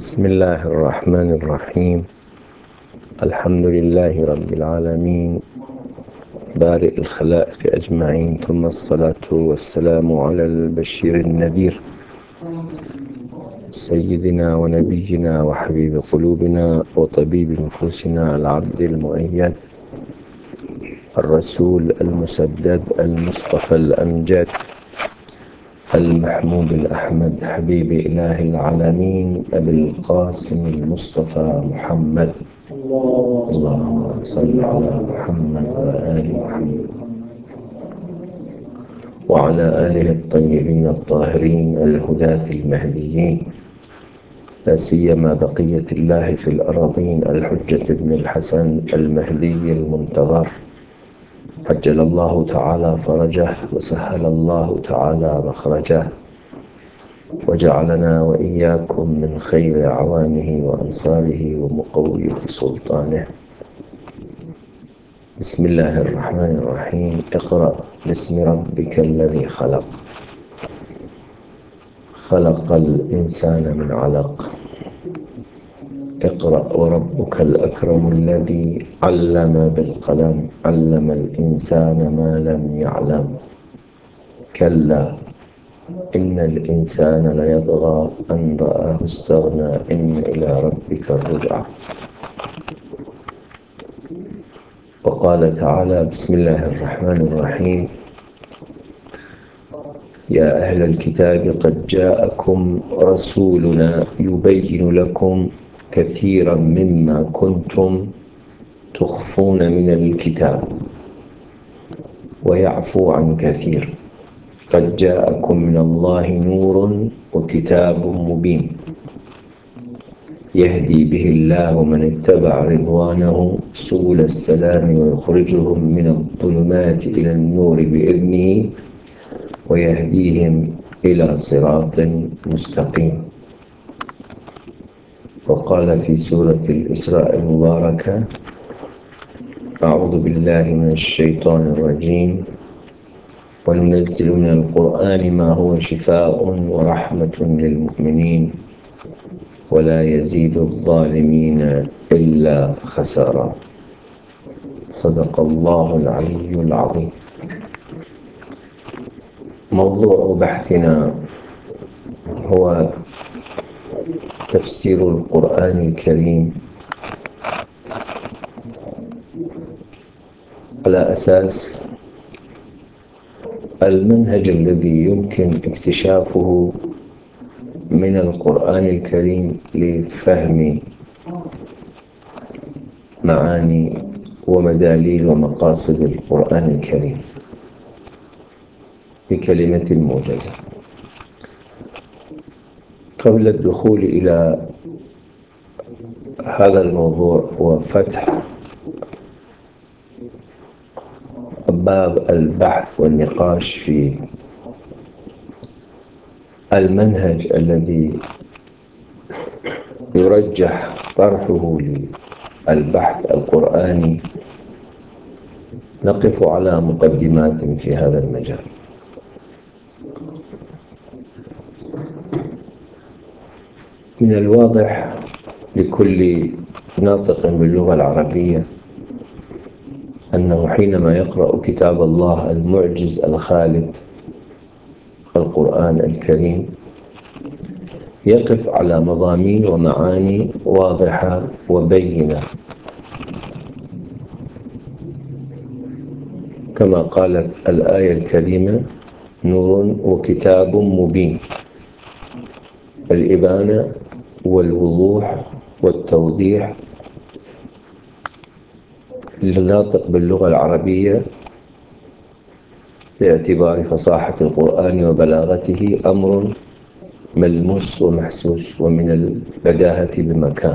بسم الله الرحمن الرحيم. الحمد لله رب العالمين بارئ الخلائق أجمعين، ثم الصلاة والسلام على البشير النذير سيدنا ونبينا وحبيب قلوبنا وطبيب نفوسنا العبد المؤيد الرسول المسدد المصطفى الأمجد المحمود الأحمد حبيب إله العالمين أبي القاسم المصطفى محمد. اللهم صل على محمد وآل محمد وعلى آله الطيبين الطاهرين الهداة المهديين، لا سيما بقية الله في الأراضين الحجة بن الحسن المهدي المنتظر، عجل الله تعالى فرجه وسهل الله تعالى مخرجه، وجعلنا وإياكم من خير أعوانه وأنصاره ومقوية سلطانه. بسم الله الرحمن الرحيم. اقرأ باسم ربك الذي خلق، خلق الإنسان من علق. اقرأ وربك الأكرم الذي علم بالقلم، علم الإنسان ما لم يعلم. كلا إن الإنسان ليطغى أن رآه استغنى إن إلى ربك الرجعى. وقال تعالى: بسم الله الرحمن الرحيم: يا أهل الكتاب قد جاءكم رسولنا يبين لكم كثيرا مما كنتم تخفون من الكتاب ويعفو عن كثير، قد جاءكم من الله نور وكتاب مبين، يهدي به الله من اتبع رضوانه سبل السلام ويخرجهم من الظلمات إلى النور بإذنه ويهديهم إلى صراط مستقيم. وقال في سورة الإسراء المباركة: أعوذ بالله من الشيطان الرجيم، وننزل من القرآن ما هو شفاء ورحمة للمؤمنين ولا يزيد الظالمين إلا خسارا. صدق الله العلي العظيم. موضوع بحثنا هو تفسير القرآن الكريم على أساس المنهج الذي يمكن اكتشافه من القرآن الكريم لفهم معاني ومداليل ومقاصد القرآن الكريم بكلمة موجزة. قبل الدخول إلى هذا الموضوع وفتح باب البحث والنقاش في المنهج الذي يرجح طرحه للبحث القرآني، نقف على مقدمات في هذا المجال. من الواضح لكل ناطق باللغة العربية أنه حينما يقرأ كتاب الله المعجز الخالد القرآن الكريم يقف على مضامين ومعاني واضحة وبينة، كما قالت الآية الكريمة: نور وكتاب مبين. الإبانة والوضوح والتوضيح للناطق باللغة العربية باعتبار فصاحة القرآن وبلاغته أمر ملموس ومحسوس ومن البداهة بمكان.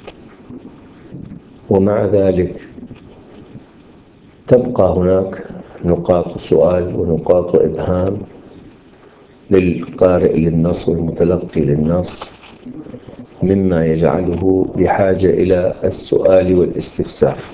ومع ذلك تبقى هناك نقاط سؤال ونقاط إبهام للقارئ للنص والمتلقي للنص، مما يجعله بحاجة إلى السؤال والاستفسار،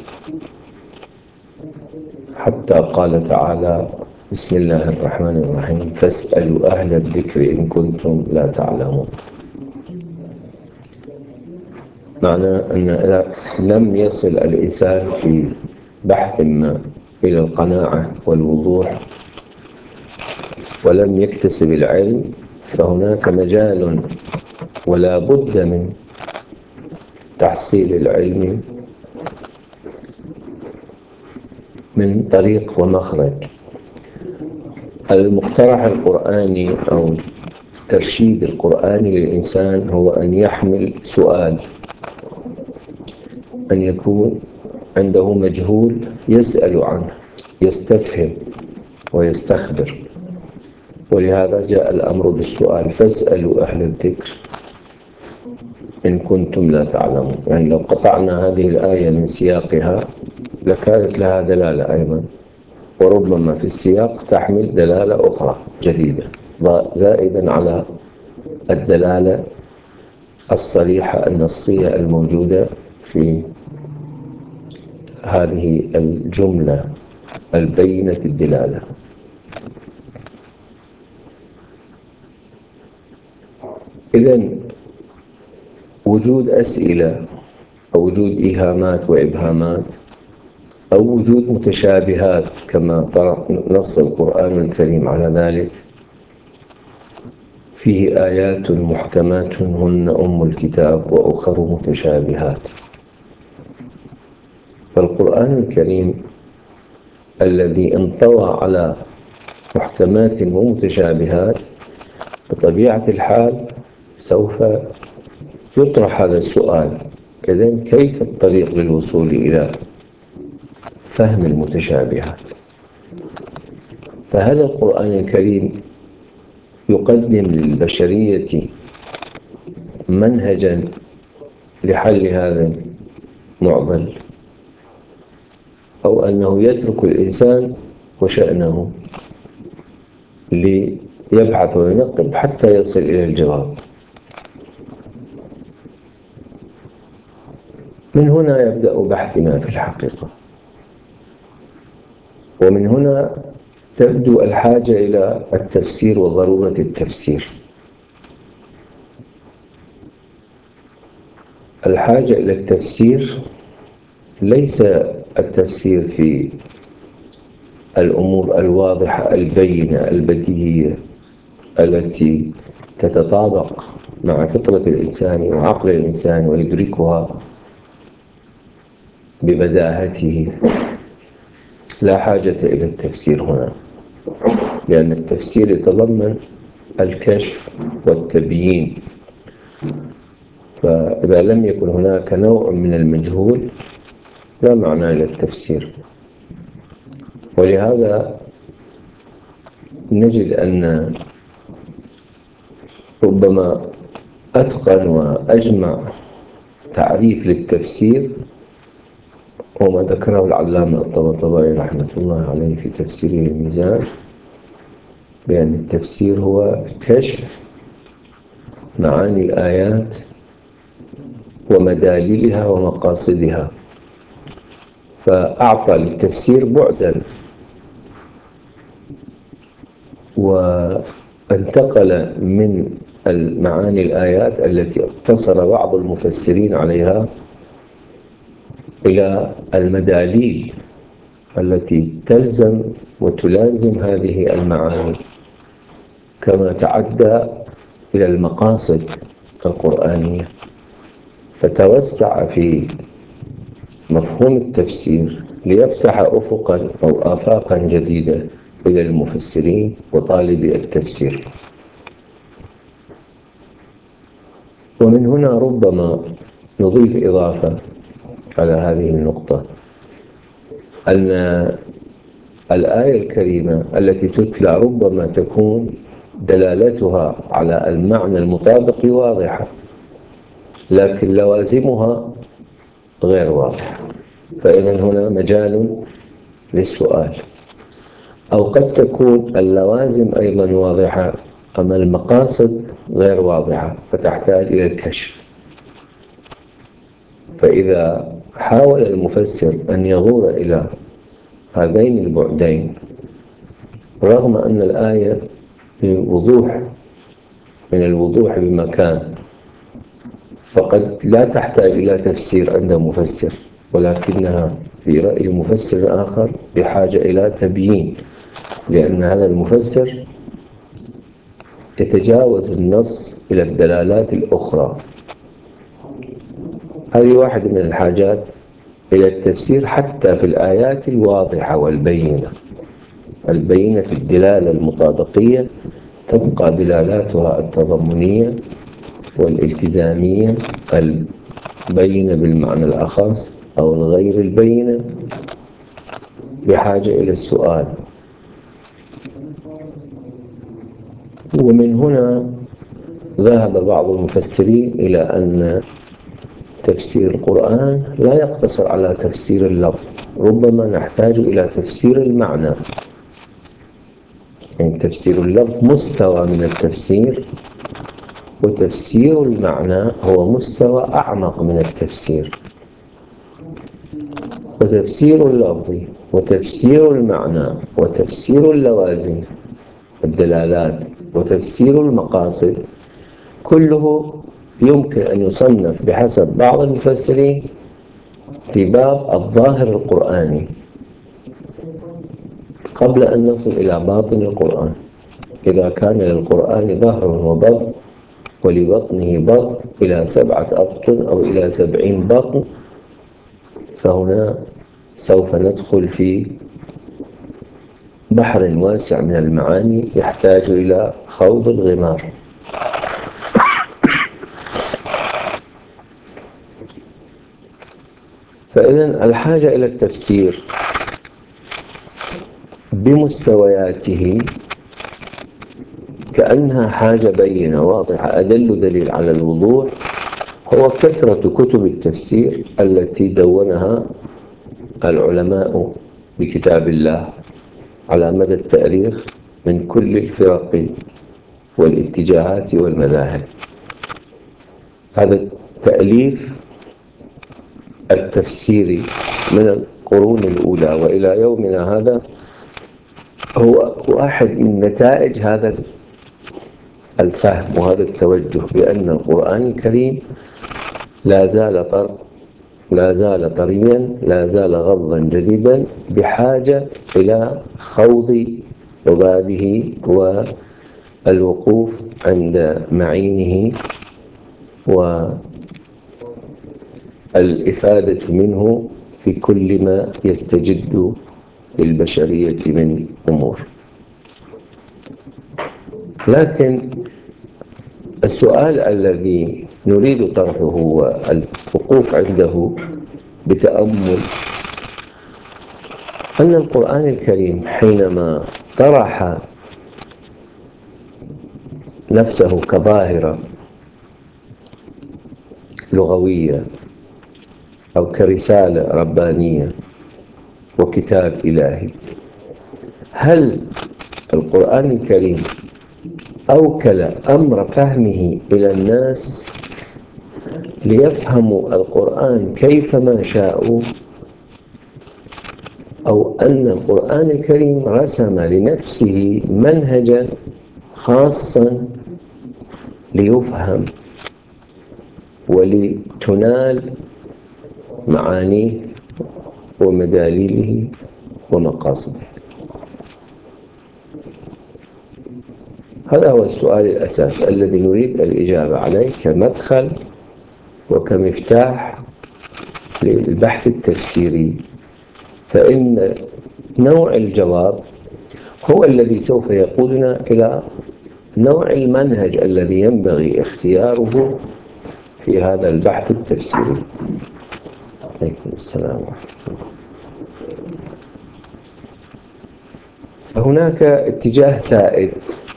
حتى قال تعالى: بسم الله الرحمن الرحيم: فاسألوا أهل الذكر إن كنتم لا تعلمون. معنى أن إذا لم يصل الإنسان في بحث ما إلى القناعة والوضوح ولم يكتسب العلم، فهناك مجال ولا بد من تحصيل العلم من طريق ومخرج. المقترح القرآني أو الترشيد القرآني للإنسان هو أن يحمل سؤال، أن يكون عنده مجهول يسأل عنه، يستفهم ويستخبر. ولهذا جاء الأمر بالسؤال: فاسألوا أهل الذكر إن كنتم لا تعلمون. يعني لو قطعنا هذه الآية من سياقها لكانت لها دلالة أيضا، وربما في السياق تحمل دلالة أخرى جديدة زائدا على الدلالة الصريحة النصية الموجودة في هذه الجملة البينة الدلالة. إذن وجود أسئلة أو وجود إيهامات وإبهامات أو وجود متشابهات كما نص القرآن الكريم على ذلك، فيه آيات محكمات هن أم الكتاب وأخر متشابهات. فالقرآن الكريم الذي انطوى على محكمات ومتشابهات بطبيعة الحال سوف يطرح هذا السؤال: إذن كيف الطريق للوصول إلى فهم المتشابهات؟ فهل القرآن الكريم يقدم للبشرية منهجا لحل هذا المعضل، أو أنه يترك الإنسان وشأنه ليبحث وينقب حتى يصل إلى الجواب؟ من هنا يبدأ بحثنا في الحقيقة، ومن هنا تبدو الحاجة إلى التفسير وضرورة التفسير. الحاجة إلى التفسير ليس التفسير في الأمور الواضحة البينة البديهية التي تتطابق مع فطرة الإنسان وعقل الإنسان ويدركها ببداهته. لا حاجة إلى التفسير هنا، لأن التفسير يتضمن الكشف والتبيين، فإذا لم يكن هناك نوع من المجهول لا معنى للتفسير. ولهذا نجد أن ربما أتقن وأجمع تعريف للتفسير وما ذكره العلامة الطباطبائي رحمة الله عليه في تفسيره الميزان، بأن التفسير هو كشف معاني الآيات ومداللها ومقاصدها، فأعطى للتفسير بعداً وانتقل من المعاني الآيات التي اقتصر بعض المفسرين عليها إلى المداليل التي تلزم وتلازم هذه المعاني، كما تعدى إلى المقاصد القرآنية. فتوسع في مفهوم التفسير ليفتح أفقاً أو آفاقاً جديدة إلى المفسرين وطالبي التفسير. ومن هنا ربما نضيف إضافة على هذه النقطة، أن الآية الكريمة التي تتلى ربما تكون دلالتها على المعنى المطابق واضحة، لكن لوازمها غير واضحة، فإذن هنا مجال للسؤال. أو قد تكون اللوازم أيضا واضحة أما المقاصد غير واضحة فتحتاج إلى الكشف. فإذا حاول المفسر أن يغور إلى هذين البعدين، رغم أن الآية بوضوح من الوضوح بمكان فقد لا تحتاج إلى تفسير عند مفسر، ولكنها في رأي مفسر آخر بحاجة إلى تبيين، لأن هذا المفسر يتجاوز النص إلى الدلالات الأخرى. هذه واحدة من الحاجات إلى التفسير حتى في الآيات الواضحة والبينة. البينة في الدلالة المطابقية تبقى دلالاتها التضمنية والالتزامية، البينة بالمعنى الأخص أو الغير البينة بحاجة إلى السؤال. ومن هنا ذهب بعض المفسرين إلى أن تفسير القرآن لا يقتصر على تفسير اللفظ، ربما نحتاج إلى تفسير المعنى. يعني تفسير اللفظ مستوى من التفسير، وتفسير المعنى هو مستوى أعمق من التفسير. وتفسير اللفظ وتفسير المعنى وتفسير اللوازم الدلالات وتفسير المقاصد كله يمكن أن يصنف بحسب بعض المفسرين في باب الظاهر القرآني قبل أن نصل إلى باطن القرآن. إذا كان للقرآن ظهر وبطن ولبطنه بطن إلى 7 أبطن أو إلى 70 بطن، فهنا سوف ندخل في بحر واسع من المعاني يحتاج إلى خوض الغمار. فإذن الحاجة إلى التفسير بمستوياته كأنها حاجة بينة واضحة. أدل دليل على الوضوح هو كثرة كتب التفسير التي دونها العلماء بكتاب الله على مدى التاريخ من كل الفرق والاتجاهات والمذاهب. هذا التأليف التفسيري من القرون الأولى وإلى يومنا هذا هو واحد من نتائج هذا الفهم وهذا التوجه بأن القرآن الكريم لا زال طريا، لا زال غضا جديدا، بحاجة إلى خوض عبابه والوقوف عند معينه والإفادة منه في كل ما يستجد للبشرية من أمور. لكن السؤال الذي نريد طرحه والوقوف عنده بتأمل أن القرآن الكريم حينما طرح نفسه كظاهرة لغوية أو كرسالة ربانية وكتاب إلهي، هل القرآن الكريم أوكل أمر فهمه إلى الناس ليفهموا القرآن كيفما شاءوا، أو أن القرآن الكريم رسم لنفسه منهجا خاصا ليفهم ولتنال معانيه ومداليله ومقاصده؟ هذا هو السؤال الأساسي الذي نريد الإجابة عليه كمدخل وكمفتاح للبحث التفسيري. فإن نوع الجواب هو الذي سوف يقودنا إلى نوع المنهج الذي ينبغي اختياره في هذا البحث التفسيري. عليكم السلام ورحمة الله. هناك اتجاه سائد،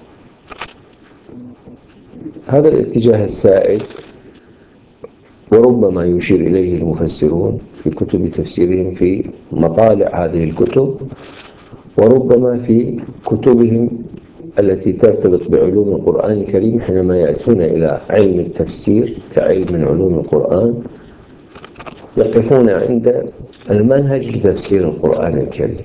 هذا الاتجاه السائد وربما يشير إليه المفسرون في كتب تفسيرهم في مطالع هذه الكتب، وربما في كتبهم التي ترتبط بعلوم القرآن الكريم حينما يأتون إلى علم التفسير كعلم من علوم القرآن، يقفون عند المنهج لتفسير القرآن الكريم.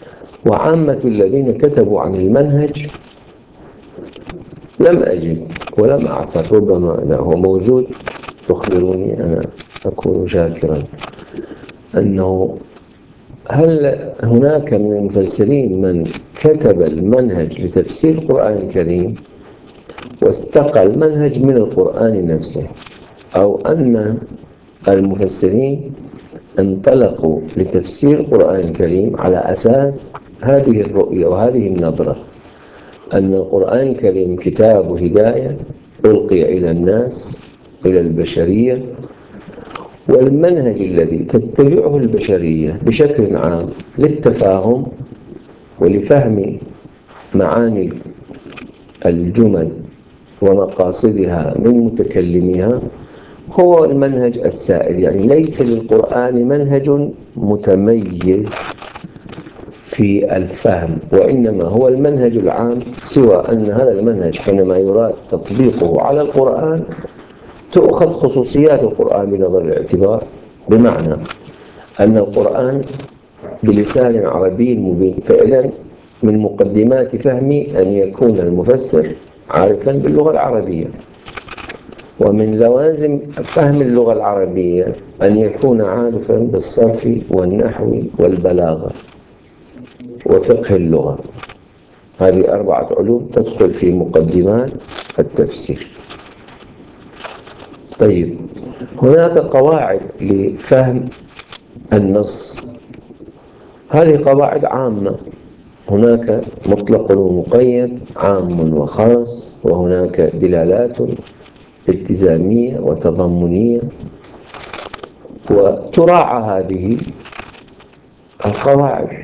وعامة الذين كتبوا عن المنهج لم أجد ولم أعثر، ربما إذا هو موجود تخبروني أنا أكون شاكرا، أنه هل هناك من المفسرين من كتب المنهج لتفسير القرآن الكريم واستقى المنهج من القرآن نفسه، أو أن المفسرين انطلقوا لتفسير القرآن الكريم على أساس هذه الرؤية وهذه النظرة، أن القرآن الكريم كتاب هداية ألقي إلى الناس، إلى البشرية، والمنهج الذي تتبعه البشرية بشكل عام للتفاهم ولفهم معاني الجمل ومقاصدها من متكلميها هو المنهج السائد. يعني ليس للقرآن منهج متميز في الفهم، وإنما هو المنهج العام، سوى أن هذا المنهج حينما يراد تطبيقه على القرآن تؤخذ خصوصيات القرآن بنظر الاعتبار، بمعنى أن القرآن بلسان عربي مبين، فإذا من مقدمات فهمي أن يكون المفسر عارفا باللغة العربية، ومن لوازم فهم اللغة العربية أن يكون عارفا بالصرف والنحو والبلاغة وفقه اللغة. هذه 4 علوم تدخل في مقدمات التفسير. طيب، هناك قواعد لفهم النص، هذه قواعد عامة، هناك مطلق ومقيد، عام وخاص، وهناك دلالات التزامية وتضمنية، وتراعى هذه القواعد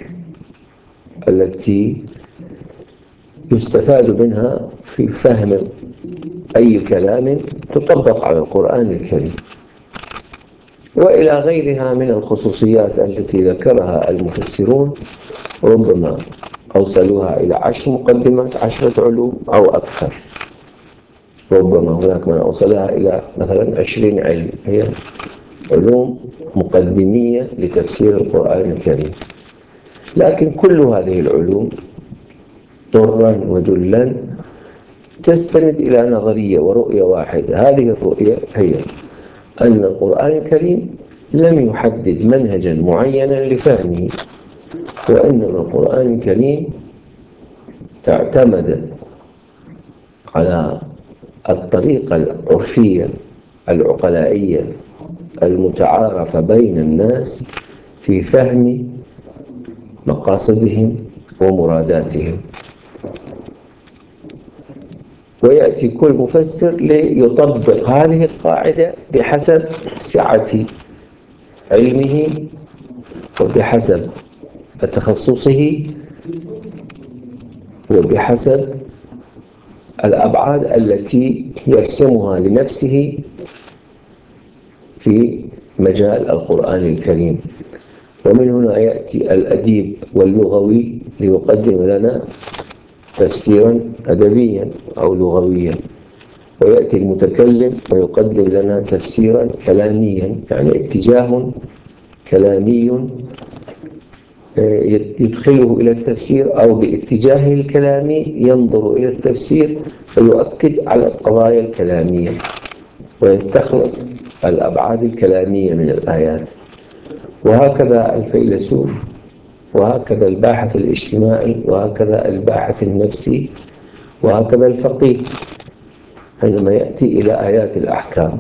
التي يستفاد منها في فهم أي كلام تطبق على القرآن الكريم، وإلى غيرها من الخصوصيات التي ذكرها المفسرون، ربما أوصلوها إلى 10 مقدمات، 10 علوم أو أكثر، ربما هناك من أوصلها إلى مثلا 20 علم، هي علوم مقدمية لتفسير القرآن الكريم. لكن كل هذه العلوم ضرا وجلا تستند إلى نظرية ورؤية واحدة، هذه الرؤية هي أن القرآن الكريم لم يحدد منهجا معينا لفهمه، وإنما القرآن الكريم اعتمد على الطريقة العرفية العقلائية المتعارفة بين الناس في فهم مقاصدهم ومراداتهم، ويأتي كل مفسر ليطبق هذه القاعدة بحسب سعة علمه وبحسب تخصصه وبحسب الأبعاد التي يرسمها لنفسه في مجال القرآن الكريم. ومن هنا يأتي الأديب واللغوي ليقدم لنا تفسيرا أدبيا أو لغويا، ويأتي المتكلم ويقدم لنا تفسيرا كلاميا، يعني اتجاه كلامي يدخله إلى التفسير، أو باتجاهه الكلامي ينظر إلى التفسير فيؤكد على القضايا الكلامية ويستخلص الأبعاد الكلامية من الآيات. وهكذا الفيلسوف، وهكذا الباحث الاجتماعي، وهكذا الباحث النفسي، وهكذا الفقيه حينما يأتي إلى آيات الأحكام.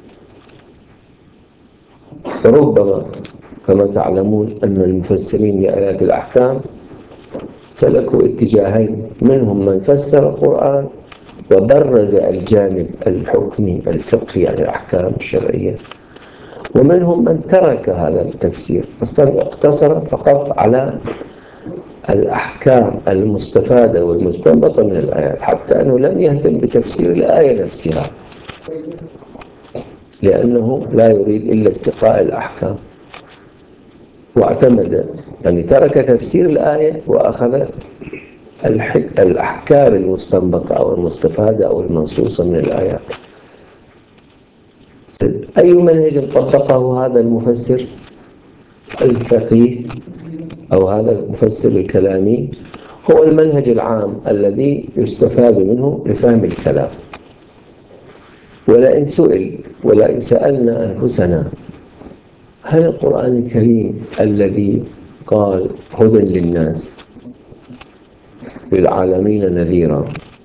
وربما كما تعلمون أن المفسرين لآيات الأحكام سلكوا اتجاهين، منهم من فسر القرآن وبرز الجانب الحكمي الفقهي عن الأحكام الشرعية، ومنهم من ترك هذا التفسير، اقتصر فقط على الأحكام المستفادة والمستنبطة من الآيات، حتى أنه لم يهتم بتفسير الآية نفسها، لأنه لا يريد إلا استقاء الأحكام، واعتمد يعني ترك تفسير الآية وأخذ الأحكام المستنبطة أو المستفادة أو المنصوصة من الآيات. أي منهج طبقه هذا المفسر الفقيه أو هذا المفسر الكلامي هو المنهج العام الذي يستفاد منه لفهم الكلام. ولئن سألنا أنفسنا هل القرآن الكريم الذي قال هدى للناس للعالمين نذيرا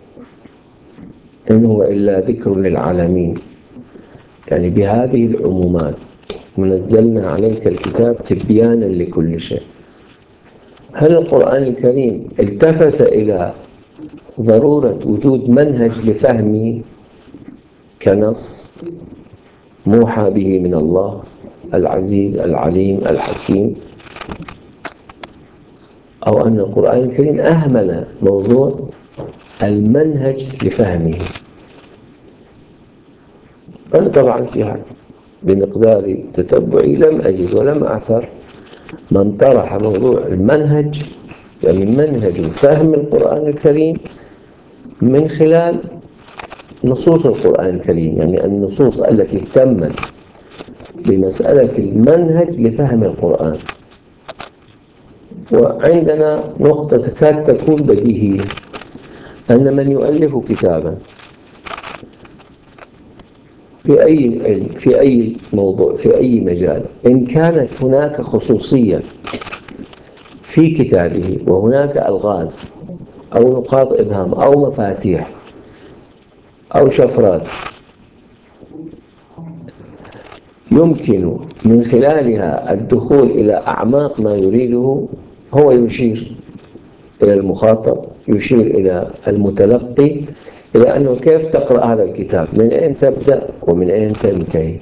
إن هو إلا ذكر للعالمين، يعني بهذه العمومات ونزلنا عليك الكتاب تبيانا لكل شيء، هل القرآن الكريم التفت إلى ضرورة وجود منهج لفهمه كنص موحى به من الله العزيز العليم الحكيم، أو أن القرآن الكريم أهمل موضوع المنهج لفهمه؟ أنا طبعا فيها بمقدار تتبعي لم أجد ولم أعثر من طرح موضوع المنهج، يعني منهج فهم القرآن الكريم من خلال نصوص القرآن الكريم، يعني النصوص التي اهتمت بمسألة المنهج لفهم القرآن. وعندنا نقطة تكاد تكون بديهية، أن من يؤلف كتابا في أي علم في أي موضوع في أي مجال، إن كانت هناك خصوصية في كتابه وهناك ألغاز أو نقاط إبهام أو مفاتيح أو شفرات يمكن من خلالها الدخول إلى أعماق ما يريده، هو يشير إلى المخاطب، يشير إلى المتلقي، إلى أنه كيف تقرأ هذا الكتاب، من أين تبدأ ومن أين تنتهي.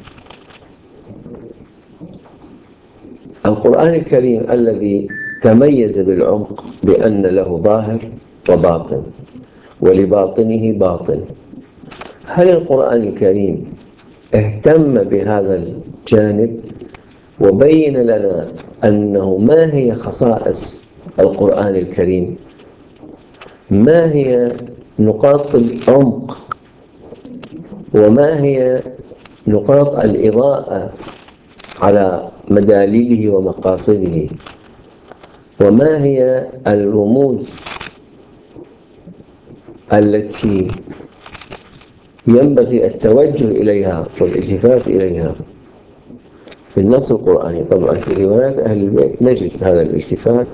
القرآن الكريم الذي تميز بالعمق بأن له ظاهر وباطن ولباطنه باطن، هل القرآن الكريم اهتم بهذا الجانب وبين لنا أنه ما هي خصائص القرآن الكريم، ما هي نقاط العمق وما هي نقاط الإضاءة على مداليله ومقاصده، وما هي الرموز التي ينبغي التوجه إليها والالتفات إليها في النص القرآني. طبعا في روايات أهل البيت نجد هذا الالتفات،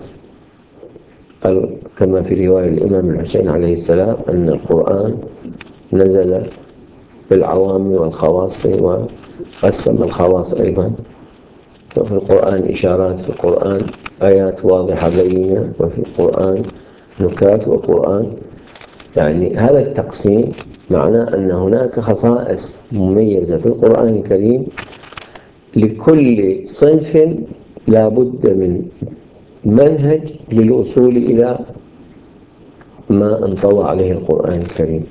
كما في رواية الإمام الحسين عليه السلام أن القرآن نزل بالعوام والخواص وقسم الخواص أيضا، وفي القرآن إشارات، في القرآن آيات واضحة بينة، وفي القرآن نكات وقرآن، يعني هذا التقسيم معناه أن هناك خصائص مميزة في القرآن الكريم لكل صنف لا بد من منهج للوصول إلى ما انطوى عليه القرآن الكريم.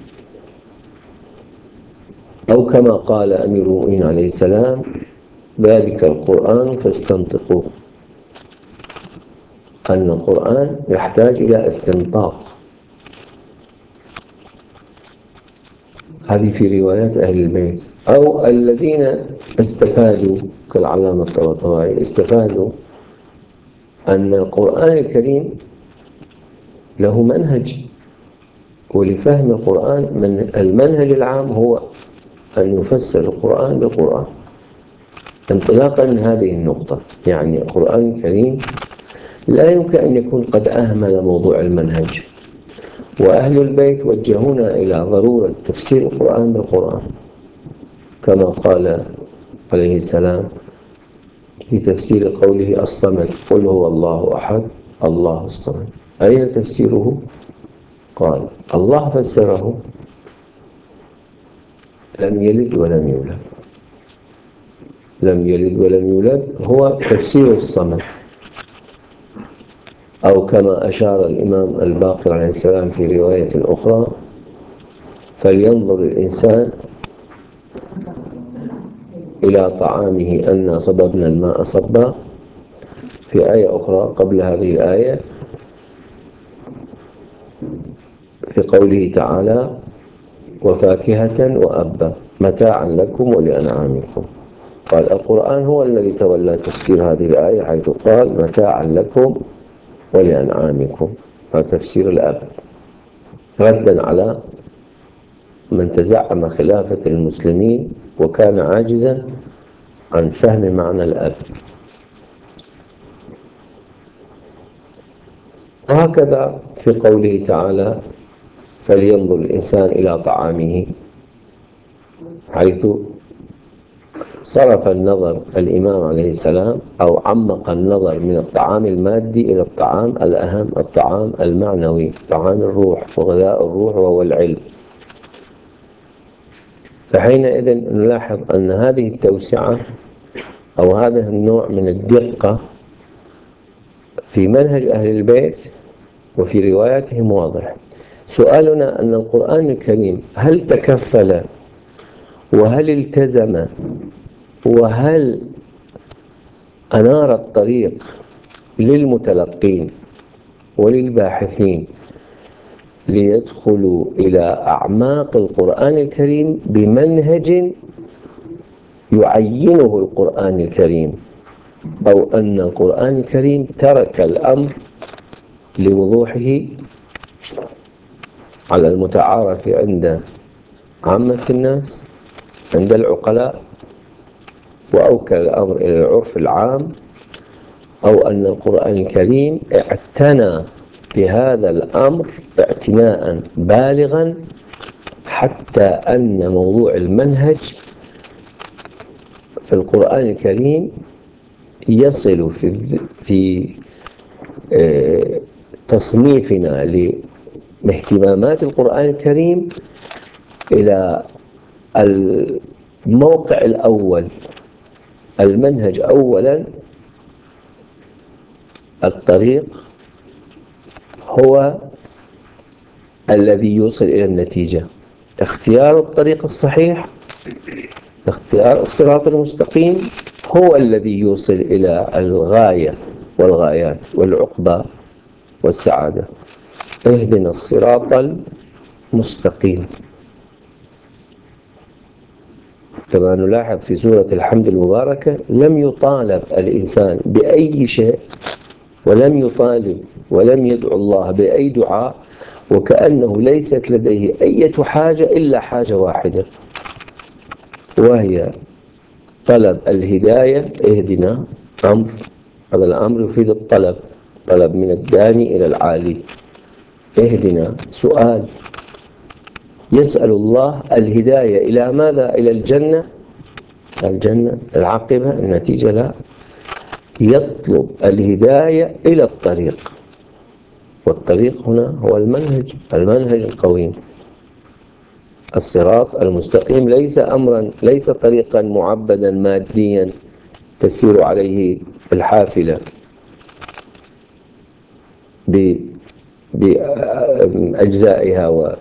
أو كما قال أمير المؤمنين عليه السلام ذلك القرآن فاستنطقوه، أن القرآن يحتاج إلى استنطاق. هذه في روايات أهل البيت. أو الذين استفادوا كالعلامة الطباطبائي استفادوا أن القرآن الكريم له منهج، ولفهم القرآن من المنهج العام هو أن يفسر القرآن بالقرآن. انطلاقا من هذه النقطة، يعني القرآن الكريم لا يمكن أن يكون قد أهمل موضوع المنهج، وأهل البيت وجهونا إلى ضرورة تفسير القرآن بالقرآن، كما قال عليه السلام في تفسير قوله الصمد قل هو الله أحد الله الصمد. أين تفسيره؟ قال الله فسره لم يلد ولم يولد. لم يلد ولم يولد هو تفسير الصمد. أو كما أشار الإمام الباقر عليه السلام في رواية أخرى فلينظر الإنسان إلى طعامه أنا صببنا الماء صبا، في آية أخرى قبل هذه الآية في قوله تعالى وفاكهة وأبا متاعا لكم ولأنعامكم. قال القرآن هو الذي تولى تفسير هذه الآية حيث قال متاعا لكم ولأنعامكم، هذا تفسير الأب ردا على من تزعم خلافة المسلمين وكان عاجزا عن فهم معنى الأب. وهكذا في قوله تعالى: فلينظر الإنسان إلى طعامه، حيث صرف النظر الإمام عليه السلام أو عمق النظر من الطعام المادي إلى الطعام الأهم، الطعام المعنوي، طعام الروح وغذاء الروح وهو العلم. فحينئذ نلاحظ أن هذه التوسعة أو هذا النوع من الدقة في منهج أهل البيت وفي رواياتهم واضح. سؤالنا أن القرآن الكريم هل تكفل وهل التزم وهل أنار الطريق للمتلقين وللباحثين ليدخلوا إلى أعماق القرآن الكريم بمنهج يعينه القرآن الكريم، أو أن القرآن الكريم ترك الأمر لوضوحه على المتعارف عند عامة الناس، عند العقلاء، وأوكل الأمر إلى العرف العام، أو أن القرآن الكريم اعتنى بهذا الأمر اعتناء بالغا حتى أن موضوع المنهج في القرآن الكريم يصل في تصنيفنا لاهتمامات القرآن الكريم إلى الموقع الأول. المنهج أولا، الطريق هو الذي يوصل إلى النتيجة. اختيار الطريق الصحيح، اختيار الصراط المستقيم هو الذي يوصل إلى الغاية والغايات والعقبة والسعادة. اهدنا الصراط المستقيم. كما نلاحظ في سورة الحمد المباركة لم يطالب الإنسان بأي شيء، ولم يطالب ولم يدعو الله بأي دعاء، وكأنه ليست لديه أي حاجة إلا حاجة واحدة، وهي طلب الهداية. اهدنا أمر، هذا الأمر يفيد الطلب، طلب من الداني إلى العالي. اهدنا سؤال، يسأل الله الهداية إلى ماذا؟ إلى الجنة. الجنة العاقبة، النتيجة لا، يطلب الهداية إلى الطريق، والطريق هنا هو المنهج القويم. الصراط المستقيم ليس طريقا معبدا ماديا تسير عليه الحافلة بأجزائها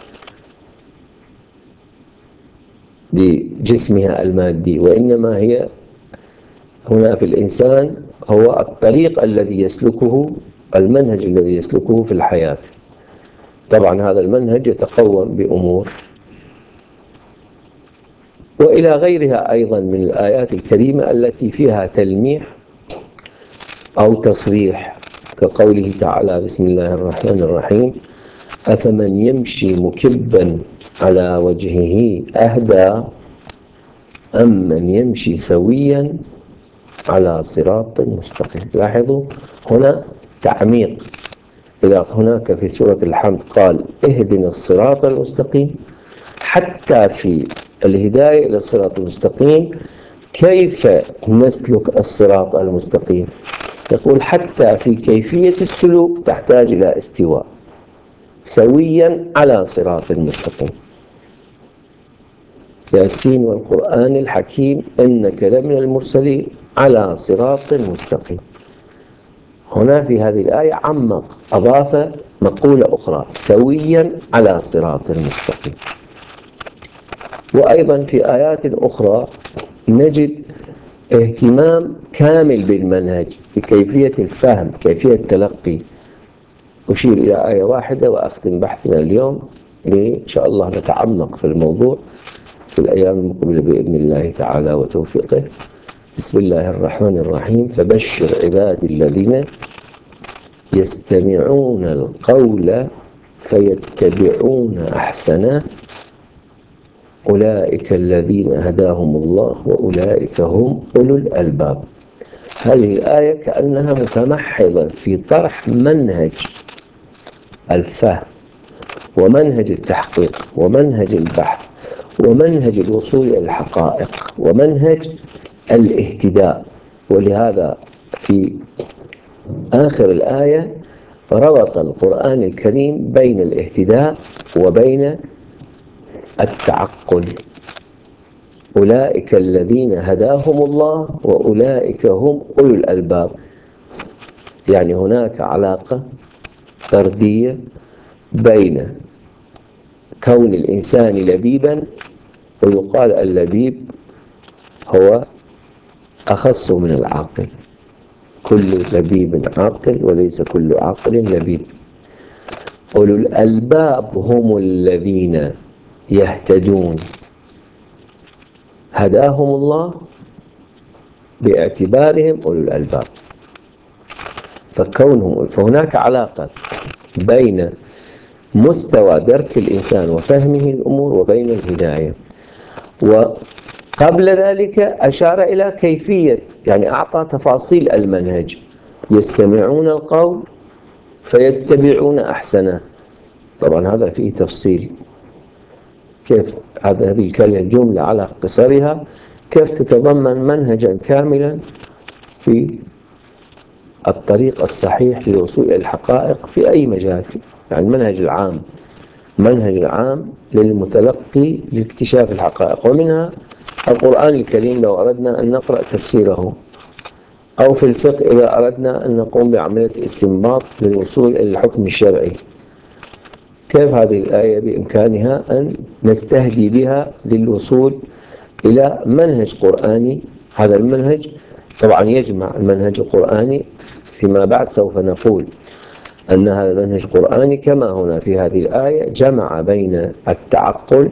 وبجسمها المادي، وإنما هي هنا في الإنسان هو الطريق الذي يسلكه، المنهج الذي يسلكه في الحياة. طبعا هذا المنهج يتقوم بأمور، وإلى غيرها أيضا من الآيات الكريمة التي فيها تلميح أو تصريح، كقوله تعالى: بسم الله الرحمن الرحيم: أفمن يمشي مكبا على وجهه أهدى أم من يمشي سويا على صراط مستقيم. لاحظوا هنا تعميق. إذا هناك في سورة الحمد قال اهدنا الصراط المستقيم، حتى في الهداية إلى الصراط المستقيم كيف نسلك الصراط المستقيم؟ يقول حتى في كيفية السلوك تحتاج إلى استواء، سويا على صراط مستقيم. ياسين والقرآن الحكيم إنك لمن المرسلين على صراط مستقيم. هنا في هذه الآية عمق، أضاف مقولة أخرى: سويا على صراط مستقيم. وأيضا في آيات أخرى نجد اهتمام كامل بالمنهج في كيفية الفهم، كيفية التلقي. أشير إلى آية واحدة وأختم بحثنا اليوم، إن شاء الله نتعمق في الموضوع في الأيام المقبلة بإذن الله تعالى وتوفيقه. بسم الله الرحمن الرحيم: فبشر عبادي الذين يستمعون القول فيتبعون أحسنه أولئك الذين هداهم الله وأولئك هم أولو الألباب. هذه الآية كأنها متمحضة في طرح منهج الفهم ومنهج التحقيق ومنهج البحث ومنهج الوصول إلى الحقائق ومنهج الاهتداء. ولهذا في آخر الآية ربط القرآن الكريم بين الاهتداء وبين التعقل. أولئك الذين هداهم الله وأولئك هم أولو الألباب. يعني هناك علاقة طردية بين كون الإنسان لبيبا، ويقال اللبيب هو أخص من العاقل، كل لبيب عاقل وليس كل عاقل لبيب. أولو الألباب هم الذين يهتدون، هداهم الله باعتبارهم أولو الألباب. فهناك علاقة بين مستوى درك الإنسان وفهمه الأمور وبين الهداية. وقبل ذلك أشار إلى كيفية، يعني أعطى تفاصيل المنهج: يستمعون القول فيتبعون أحسنه. طبعا هذا فيه تفصيل، كيف هذه الجملة على قصرها كيف تتضمن منهجا كاملا في الطريق الصحيح للوصول إلى الحقائق في أي مجال. يعني المنهج العام، منهج العام للمتلقي لاكتشاف الحقائق، ومنها القرآن الكريم لو أردنا أن نقرأ تفسيره، أو في الفقه إذا أردنا أن نقوم بعملية استنباط للوصول إلى الحكم الشرعي. كيف هذه الآية بإمكانها أن نستهدي بها للوصول إلى منهج قرآني. هذا المنهج طبعا يجمع المنهج القرآني، فيما بعد سوف نقول أن هذا المنهج القرآني كما هنا في هذه الآية جمع بين التعقل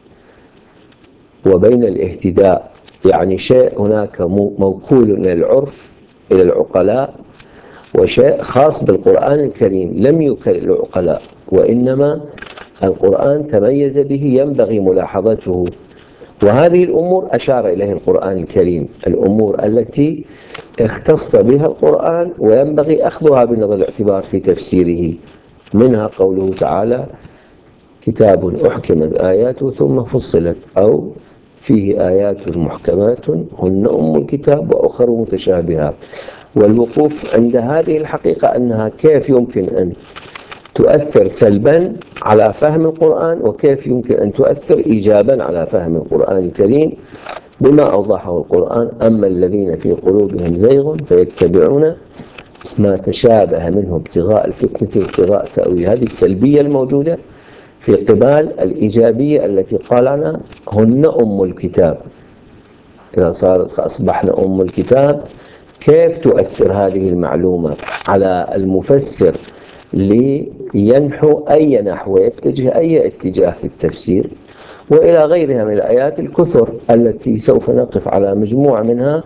وبين الاهتداء. يعني شيء هناك موكول إلى العرف إلى العقلاء، وشيء خاص بالقرآن الكريم لم يوكل العقلاء، وإنما القرآن تميز به ينبغي ملاحظته. وهذه الأمور أشار إليها القرآن الكريم، الأمور التي اختص بها القرآن وينبغي أخذها بنظر الاعتبار في تفسيره. منها قوله تعالى: كتاب أحكمت آياته ثم فصلت، أو فيه آيات محكمات هن أم الكتاب وأخر متشابهات. والوقوف عند هذه الحقيقة أنها كيف يمكن أن تؤثر سلبا على فهم القرآن، وكيف يمكن أن تؤثر إيجابا على فهم القرآن الكريم، بما أوضحه القرآن: أما الذين في قلوبهم زيغ فيتبعون ما تشابه منه ابتغاء الفتنة وابتغاء تأويل. هذه السلبية الموجودة في قبال الإيجابية التي قال عنها هن أم الكتاب. إذا أصبحنا أم الكتاب، كيف تؤثر هذه المعلومة على المفسر لينحو أي نحو ويتجه أي اتجاه في التفسير، وإلى غيرها من الآيات الكثر التي سوف نقف على مجموعة منها.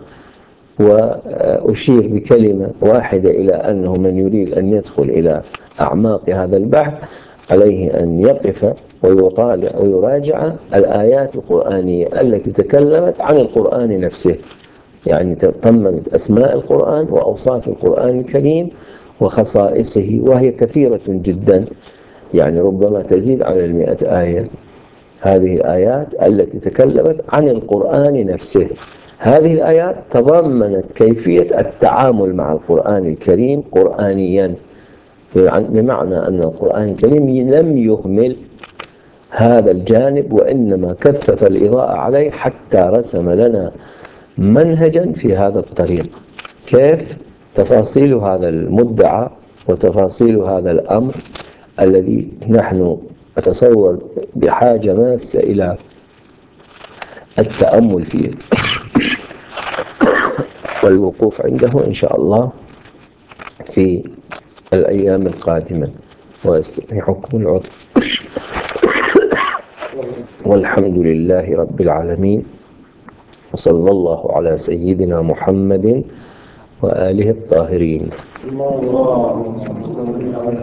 وأشير بكلمة واحدة إلى أنه من يريد أن يدخل إلى أعماق هذا البحث عليه أن يقف ويطالع ويراجع الآيات القرآنية التي تكلمت عن القرآن نفسه، يعني تضمنت أسماء القرآن وأوصاف القرآن الكريم وخصائصه، وهي كثيرة جدا، يعني ربما تزيد على 100 آية. هذه الآيات التي تكلمت عن القرآن نفسه، هذه الآيات تضمنت كيفية التعامل مع القرآن الكريم قرآنيا، بمعنى أن القرآن الكريم لم يهمل هذا الجانب، وإنما كثف الإضاءة عليه حتى رسم لنا منهجا في هذا الطريق. كيف تفاصيل هذا المدعى وتفاصيل هذا الأمر الذي نحن أتصور بحاجة ماسة إلى التأمل فيه والوقوف عنده إن شاء الله في الأيام القادمة. وأستودعكم العذر، والحمد لله رب العالمين، وصلى الله على سيدنا محمد وآله الطاهرين.